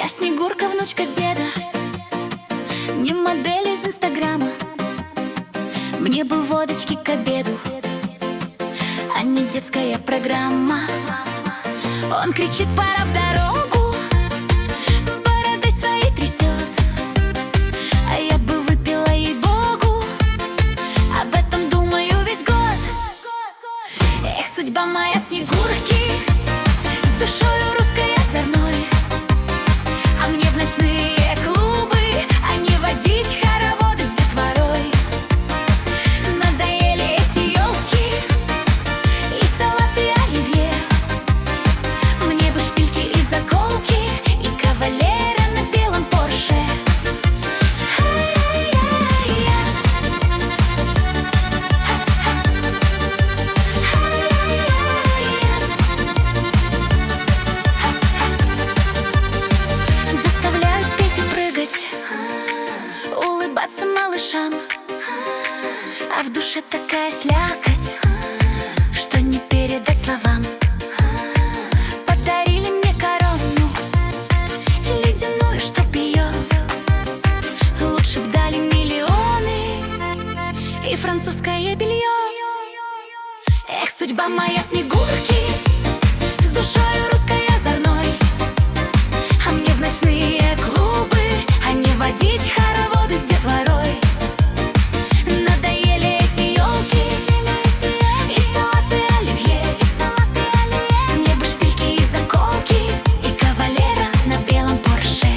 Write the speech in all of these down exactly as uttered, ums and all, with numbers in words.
Я Снегурка, внучка деда, не модель из инстаграма. Мне бы водочки к обеду, а не детская программа. Он кричит: пора в дорогу, бородой своей трясет, а я бы выпила, ей-богу, об этом думаю весь год. Эх, судьба моя Снегурки, с душою русской озорной, а мне в ночные клубы, а не водить хороводы с детворой. Надоели эти елки и салаты оливье, мне бы шпильки и заколки, и кавалера на белом Порше. Заставляют петь и прыгать, улыбаться малышам, а в душе такая слякоть, что не передать словам. Подарили мне корону ледяную, чтоб ее лучше б дали миллионы и французское белье. Эх, судьба моя Снегурки, с душою русской озорной, а мне в ночные клубы, а не водить хороводы с детворой. Надоели эти елки и салаты оливье, мне бы шпильки и заколки, и кавалера на белом Порше.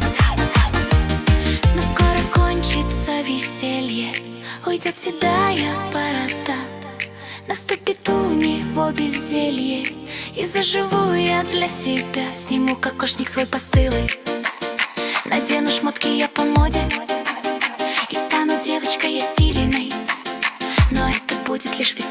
Но скоро кончится веселье, уйдет седая борода, наступит у него безделье, и заживу я для себя. Сниму кокошник свой постылый, надену шмотки я по моде, и стану девочкой я стильной, но это будет лишь